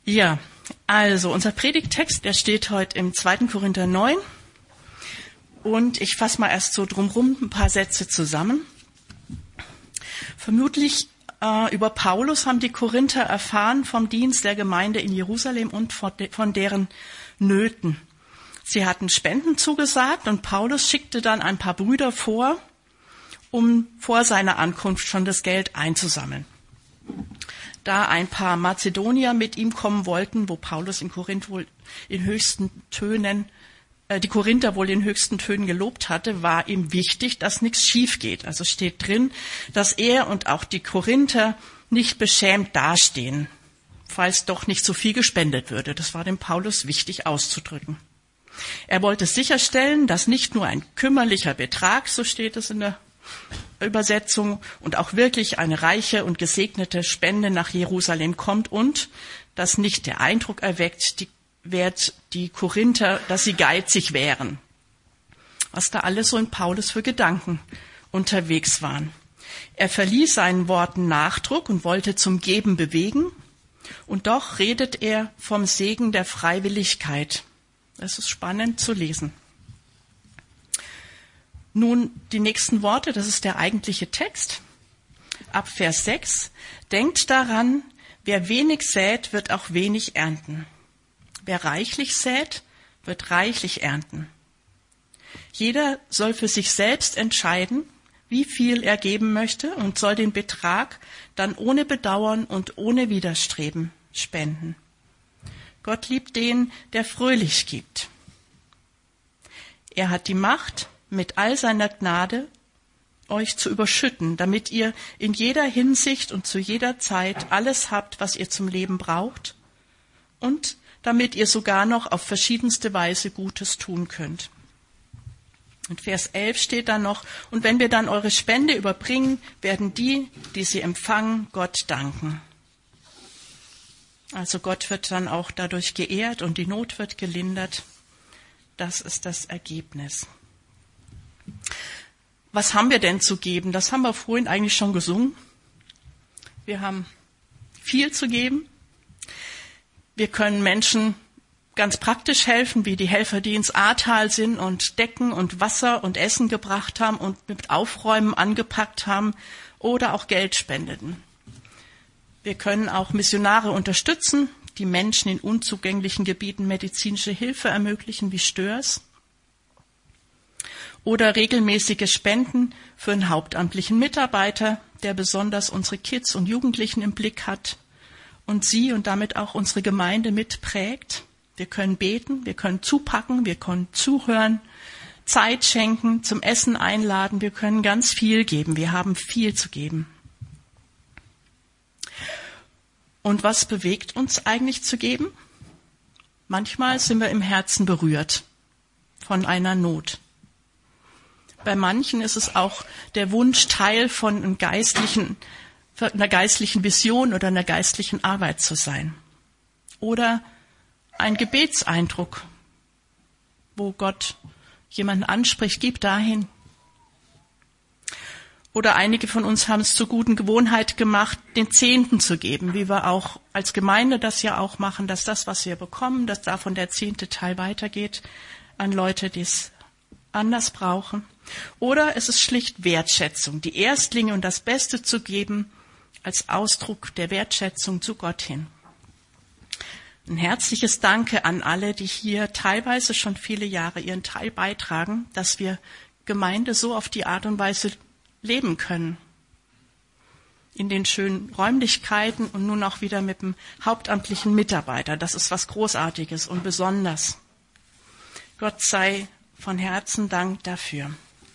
Ja, also unser Predigttext, der steht heute im 2. Korinther 9. Und ich fasse mal erst so drumherum ein paar Sätze zusammen. Vermutlich über Paulus haben die Korinther erfahren vom Dienst der Gemeinde in Jerusalem und von deren Nöten. Sie hatten Spenden zugesagt und Paulus schickte dann ein paar Brüder vor, um vor seiner Ankunft schon das Geld einzusammeln. Da ein paar Mazedonier mit ihm kommen wollten, wo Paulus in Korinth wohl in höchsten Tönen, die Korinther wohl in höchsten Tönen gelobt hatte, war ihm wichtig, dass nichts schief geht. Also steht drin, dass er und auch die Korinther nicht beschämt dastehen, falls doch nicht so viel gespendet würde. Das war dem Paulus wichtig auszudrücken. Er wollte sicherstellen, dass nicht nur ein kümmerlicher Betrag, so steht es in der Übersetzung, und auch wirklich eine reiche und gesegnete Spende nach Jerusalem kommt und dass nicht der Eindruck erweckt wird, die Korinther, dass sie geizig wären. Was da alles so in Paulus für Gedanken unterwegs waren. Er verlieh seinen Worten Nachdruck und wollte zum Geben bewegen, und doch redet er vom Segen der Freiwilligkeit. Das ist spannend zu lesen. Nun die nächsten Worte, das ist der eigentliche Text. Ab Vers 6. Denkt daran, wer wenig sät, wird auch wenig ernten. Wer reichlich sät, wird reichlich ernten. Jeder soll für sich selbst entscheiden, wie viel er geben möchte und soll den Betrag dann ohne Bedauern und ohne Widerstreben spenden. Gott liebt den, der fröhlich gibt. Er hat die Macht, mit all seiner Gnade euch zu überschütten, damit ihr in jeder Hinsicht und zu jeder Zeit alles habt, was ihr zum Leben braucht, und damit ihr sogar noch auf verschiedenste Weise Gutes tun könnt. In Vers 11 steht dann noch, und wenn wir dann eure Spende überbringen, werden die, die sie empfangen, Gott danken. Also Gott wird dann auch dadurch geehrt und die Not wird gelindert. Das ist das Ergebnis. Was haben wir denn zu geben? Das haben wir vorhin eigentlich schon gesungen. Wir haben viel zu geben. Wir können Menschen ganz praktisch helfen, wie die Helfer, die ins Ahrtal sind und Decken und Wasser und Essen gebracht haben und mit Aufräumen angepackt haben oder auch Geld spendeten. Wir können auch Missionare unterstützen, die Menschen in unzugänglichen Gebieten medizinische Hilfe ermöglichen, wie Störs. Oder regelmäßige Spenden für einen hauptamtlichen Mitarbeiter, der besonders unsere Kids und Jugendlichen im Blick hat und sie und damit auch unsere Gemeinde mitprägt. Wir können beten, wir können zupacken, wir können zuhören, Zeit schenken, zum Essen einladen. Wir können ganz viel geben. Wir haben viel zu geben. Und was bewegt uns eigentlich zu geben? Manchmal sind wir im Herzen berührt von einer Not. Bei manchen ist es auch der Wunsch, Teil von einer geistlichen Vision oder einer geistlichen Arbeit zu sein. Oder ein Gebetseindruck, wo Gott jemanden anspricht, gib dahin. Oder einige von uns haben es zur guten Gewohnheit gemacht, den Zehnten zu geben, wie wir auch als Gemeinde das ja auch machen, dass das, was wir bekommen, dass davon der 10. Teil weitergeht an Leute, die es anders brauchen. Oder es ist schlicht Wertschätzung, die Erstlinge und das Beste zu geben als Ausdruck der Wertschätzung zu Gott hin. Ein herzliches Danke an alle, die hier teilweise schon viele Jahre ihren Teil beitragen, dass wir Gemeinde so auf die Art und Weise leben können. In den schönen Räumlichkeiten und nun auch wieder mit dem hauptamtlichen Mitarbeiter. Das ist was Großartiges und besonders. Gott sei von Herzen Dank dafür.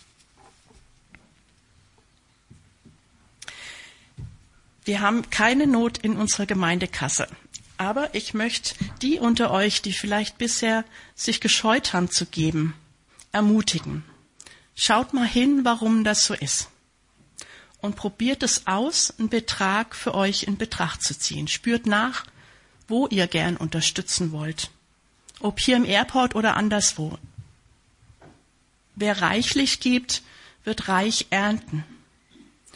Wir haben keine Not in unserer Gemeindekasse. Aber ich möchte die unter euch, die vielleicht bisher sich gescheut haben zu geben, ermutigen. Schaut mal hin, warum das so ist. Und probiert es aus, einen Betrag für euch in Betracht zu ziehen. Spürt nach, wo ihr gern unterstützen wollt. Ob hier im Airport oder anderswo. Wer reichlich gibt, wird reich ernten.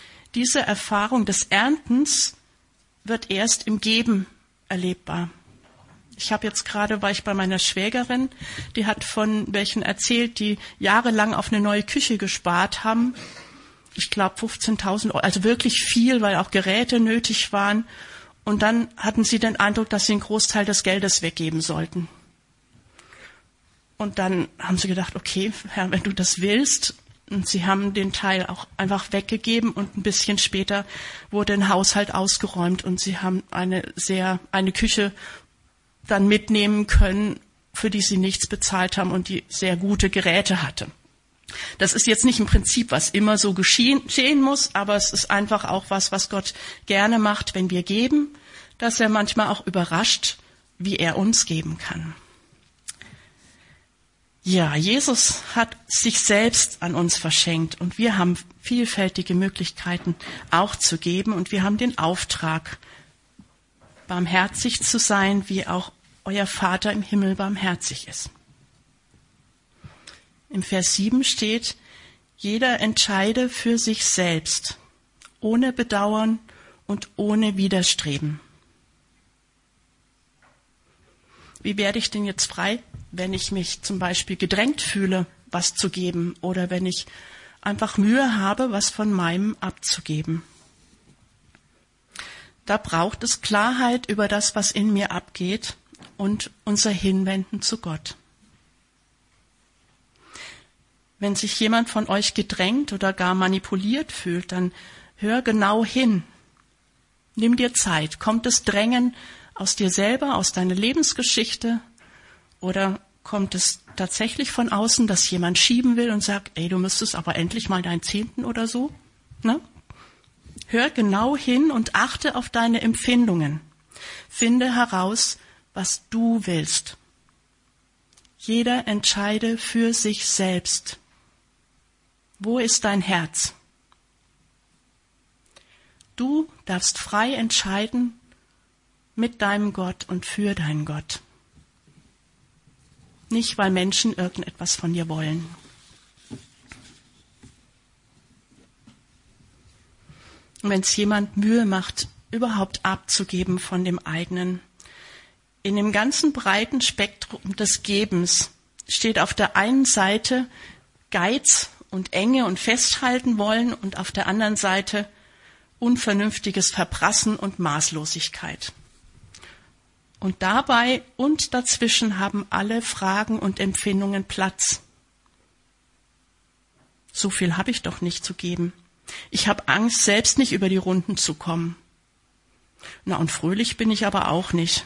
Diese Erfahrung des Erntens wird erst im Geben erlebbar. war ich bei meiner Schwägerin, die hat von welchen erzählt, die jahrelang auf eine neue Küche gespart haben. Ich glaube 15.000 Euro, also wirklich viel, weil auch Geräte nötig waren. Und dann hatten sie den Eindruck, dass sie einen Großteil des Geldes weggeben sollten. Und dann haben sie gedacht, okay, Herr, wenn du das willst. Und sie haben den Teil auch einfach weggegeben und ein bisschen später wurde ein Haushalt ausgeräumt und sie haben eine Küche dann mitnehmen können, für die sie nichts bezahlt haben und die sehr gute Geräte hatte. Das ist jetzt nicht im Prinzip, was immer so geschehen muss, aber es ist einfach auch was Gott gerne macht, wenn wir geben, dass er manchmal auch überrascht, wie er uns geben kann. Ja, Jesus hat sich selbst an uns verschenkt und wir haben vielfältige Möglichkeiten auch zu geben und wir haben den Auftrag, barmherzig zu sein, wie auch euer Vater im Himmel barmherzig ist. Im Vers 7 steht, jeder entscheide für sich selbst, ohne Bedauern und ohne Widerstreben. Wie werde ich denn jetzt frei, wenn ich mich zum Beispiel gedrängt fühle, was zu geben oder wenn ich einfach Mühe habe, was von meinem abzugeben? Da braucht es Klarheit über das, was in mir abgeht und unser Hinwenden zu Gott. Wenn sich jemand von euch gedrängt oder gar manipuliert fühlt, dann hör genau hin. Nimm dir Zeit. Kommt das Drängen aus dir selber, aus deiner Lebensgeschichte? Oder kommt es tatsächlich von außen, dass jemand schieben will und sagt, ey, du müsstest aber endlich mal deinen 10. oder so? Ne? Hör genau hin und achte auf deine Empfindungen. Finde heraus, was du willst. Jeder entscheide für sich selbst. Wo ist dein Herz? Du darfst frei entscheiden mit deinem Gott und für deinen Gott. Nicht, weil Menschen irgendetwas von dir wollen. Und wenn es jemand Mühe macht, überhaupt abzugeben von dem eigenen, in dem ganzen breiten Spektrum des Gebens steht auf der einen Seite Geiz und Enge und Festhalten wollen und auf der anderen Seite unvernünftiges Verprassen und Maßlosigkeit. Und dabei und dazwischen haben alle Fragen und Empfindungen Platz. So viel habe ich doch nicht zu geben. Ich habe Angst, selbst nicht über die Runden zu kommen. Na, und fröhlich bin ich aber auch nicht.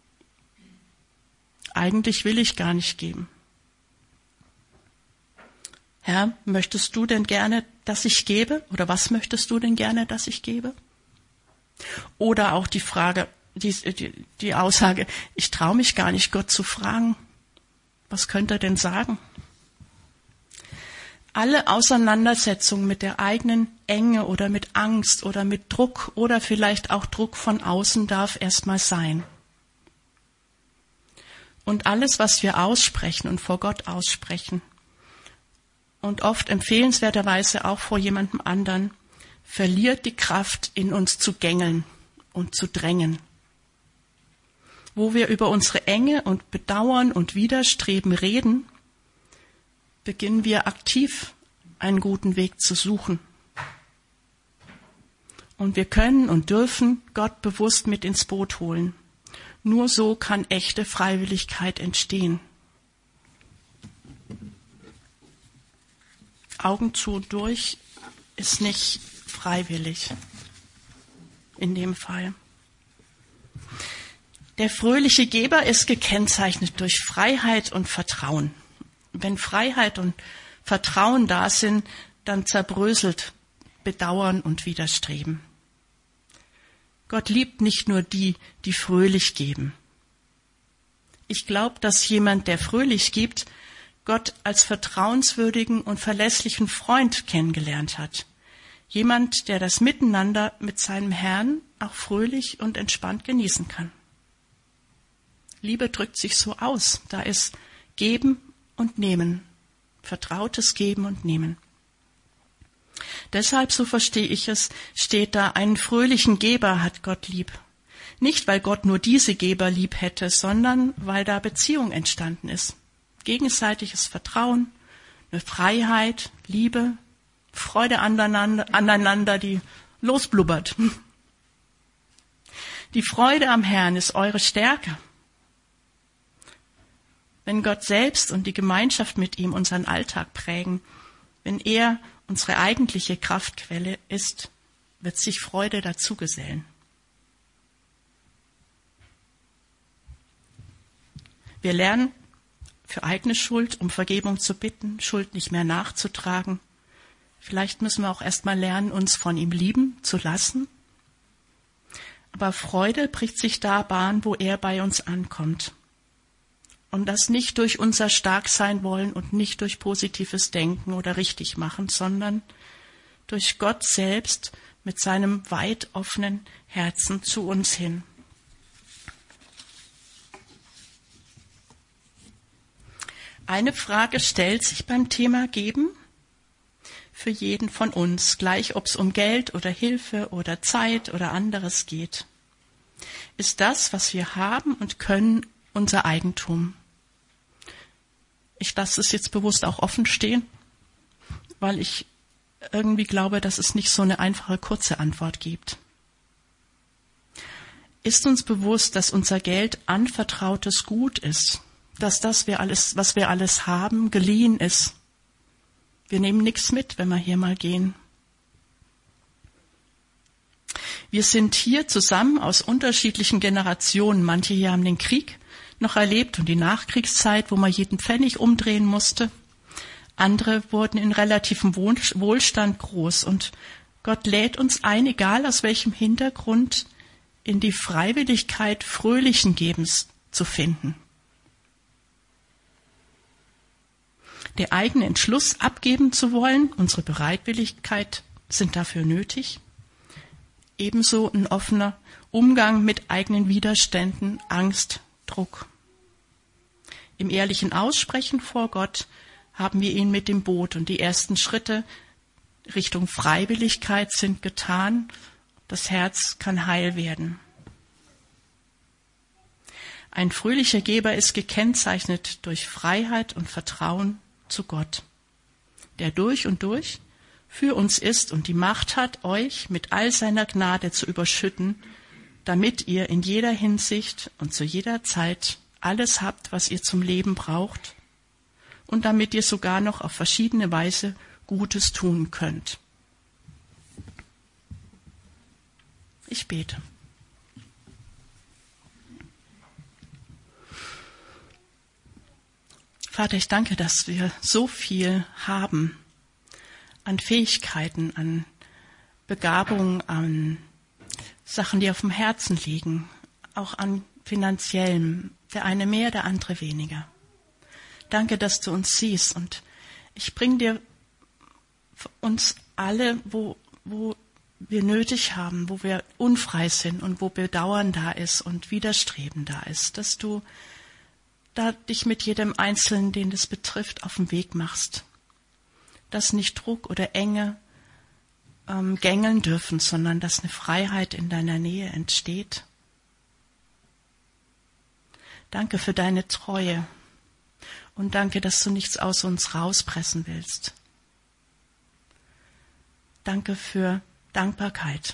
Eigentlich will ich gar nicht geben. Herr, möchtest du denn gerne, dass ich gebe? Oder was möchtest du denn gerne, dass ich gebe? Oder auch die Frage, die Aussage, ich traue mich gar nicht, Gott zu fragen. Was könnte er denn sagen? Alle Auseinandersetzungen mit der eigenen Enge oder mit Angst oder mit Druck oder vielleicht auch Druck von außen darf erstmal sein. Und alles, was wir aussprechen und vor Gott aussprechen und oft empfehlenswerterweise auch vor jemandem anderen, verliert die Kraft, in uns zu gängeln und zu drängen. Wo wir über unsere Enge und Bedauern und Widerstreben reden, beginnen wir aktiv einen guten Weg zu suchen. Und wir können und dürfen Gott bewusst mit ins Boot holen. Nur so kann echte Freiwilligkeit entstehen. Augen zu und durch ist nicht freiwillig in dem Fall. Der fröhliche Geber ist gekennzeichnet durch Freiheit und Vertrauen. Wenn Freiheit und Vertrauen da sind, dann zerbröselt Bedauern und Widerstreben. Gott liebt nicht nur die, die fröhlich geben. Ich glaube, dass jemand, der fröhlich gibt, Gott als vertrauenswürdigen und verlässlichen Freund kennengelernt hat. Jemand, der das Miteinander mit seinem Herrn auch fröhlich und entspannt genießen kann. Liebe drückt sich so aus. Da ist Geben und Nehmen. Vertrautes Geben und Nehmen. Deshalb, so verstehe ich es, steht da, einen fröhlichen Geber hat Gott lieb. Nicht, weil Gott nur diese Geber lieb hätte, sondern weil da Beziehung entstanden ist. Gegenseitiges Vertrauen, eine Freiheit, Liebe, Freude aneinander, die losblubbert. Die Freude am Herrn ist eure Stärke. Wenn Gott selbst und die Gemeinschaft mit ihm unseren Alltag prägen, wenn er unsere eigentliche Kraftquelle ist, wird sich Freude dazu gesellen. Wir lernen für eigene Schuld, um Vergebung zu bitten, Schuld nicht mehr nachzutragen. Vielleicht müssen wir auch erst mal lernen, uns von ihm lieben zu lassen. Aber Freude bricht sich da Bahn, wo er bei uns ankommt. Und das nicht durch unser Starksein wollen und nicht durch positives Denken oder Richtigmachen, sondern durch Gott selbst mit seinem weit offenen Herzen zu uns hin. Eine Frage stellt sich beim Thema Geben für jeden von uns, gleich ob es um Geld oder Hilfe oder Zeit oder anderes geht. Ist das, was wir haben und können, unser Eigentum? Ich lasse es jetzt bewusst auch offen stehen, weil ich irgendwie glaube, dass es nicht so eine einfache, kurze Antwort gibt. Ist uns bewusst, dass unser Geld anvertrautes Gut ist? Dass das, was wir alles haben, geliehen ist. Wir nehmen nichts mit, wenn wir hier mal gehen. Wir sind hier zusammen aus unterschiedlichen Generationen. Manche hier haben den Krieg noch erlebt und die Nachkriegszeit, wo man jeden Pfennig umdrehen musste. Andere wurden in relativem Wohlstand groß. Und Gott lädt uns ein, egal aus welchem Hintergrund, in die Freiwilligkeit fröhlichen Gebens zu finden. Der eigene Entschluss abgeben zu wollen, unsere Bereitwilligkeit sind dafür nötig. Ebenso ein offener Umgang mit eigenen Widerständen, Angst, Druck. Im ehrlichen Aussprechen vor Gott haben wir ihn mit dem Boot und die ersten Schritte Richtung Freiwilligkeit sind getan. Das Herz kann heil werden. Ein fröhlicher Geber ist gekennzeichnet durch Freiheit und Vertrauen zu Gott, der durch und durch für uns ist und die Macht hat, euch mit all seiner Gnade zu überschütten, damit ihr in jeder Hinsicht und zu jeder Zeit alles habt, was ihr zum Leben braucht und damit ihr sogar noch auf verschiedene Weise Gutes tun könnt. Ich bete. Vater, ich danke, dass wir so viel haben an Fähigkeiten, an Begabungen, an Sachen, die auf dem Herzen liegen, auch an Finanziellem, der eine mehr, der andere weniger. Danke, dass du uns siehst und ich bringe dir uns alle, wo wir nötig haben, wo wir unfrei sind und wo Bedauern da ist und Widerstreben da ist, dass du da dich mit jedem Einzelnen, den das betrifft, auf den Weg machst. Dass nicht Druck oder Enge gängeln dürfen, sondern dass eine Freiheit in deiner Nähe entsteht. Danke für deine Treue und danke, dass du nichts aus uns rauspressen willst. Danke für Dankbarkeit.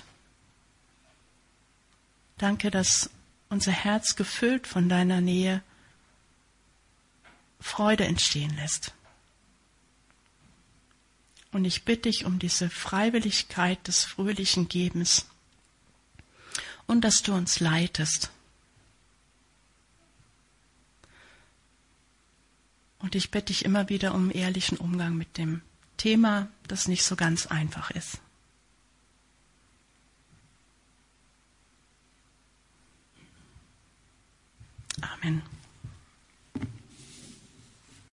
Danke, dass unser Herz gefüllt von deiner Nähe Freude entstehen lässt. Und ich bitte dich um diese Freiwilligkeit des fröhlichen Gebens und dass du uns leitest. Und ich bitte dich immer wieder um ehrlichen Umgang mit dem Thema, das nicht so ganz einfach ist. Amen.